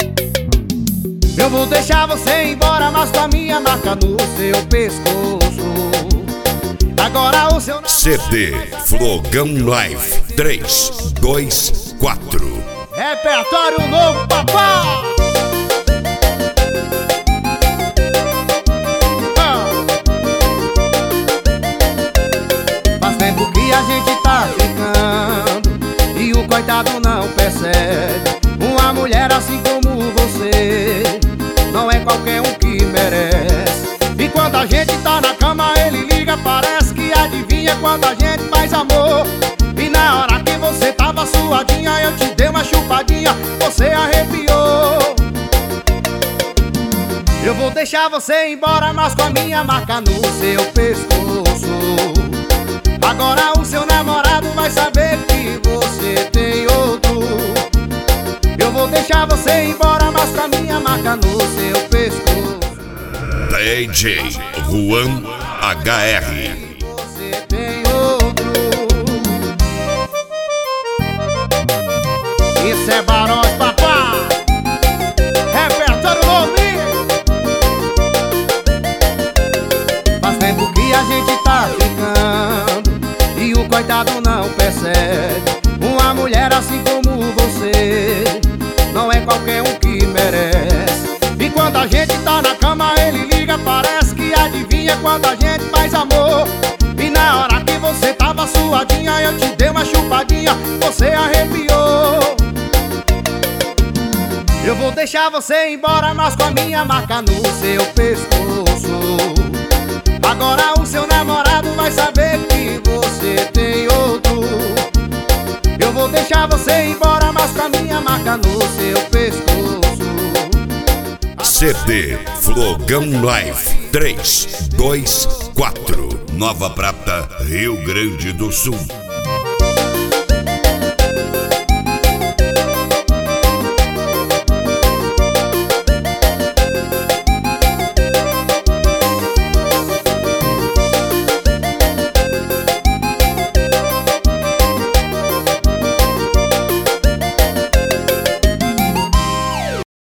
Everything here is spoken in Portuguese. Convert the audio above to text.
Eu vou deixar você ir embora, mas com a minha marca no seu pescoço. Agora o seu CD Flogão Live 3, 2, 4. repertório novo, papai. Faz tempo que a gente tá ficando e o coitado não percebe. Uma mulher assim como você não é qualquer um que merece. E quando a gente tá na cama ele liga, parece que adivinha quando a gente faz amor. E na hora que você tava suadinha, eu te dei uma chupadinha, você arrepiou. Eu vou deixar você ir embora, mas com a minha marca no seu pescoço. Agora o seu namorado vai saber que você tem outro. Eu vou deixar você ir embora, mas com a minha marca no seu pescoço. DJ Juan HR. Você tem outro. Isso é Barões, papá. Repertório novinho. Faz tempo que a gente tá ficando e o coitado não percebe. Uma mulher assim como você não é qualquer um que merece. E quando a gente tá na cama ele liga, parece que adivinha quando a gente faz amor. E na hora que você tava suadinha, eu te dei uma chupadinha, você arrepiou. Eu vou deixar você ir embora, mas com a minha marca no seu pescoço. Agora o seu namorado vai saber que você tem outro. Eu vou deixar você ir embora, mas com a minha marca no seu pescoço. CD Flogão Live 3, 2, 4. Nova Prata, Rio Grande do Sul.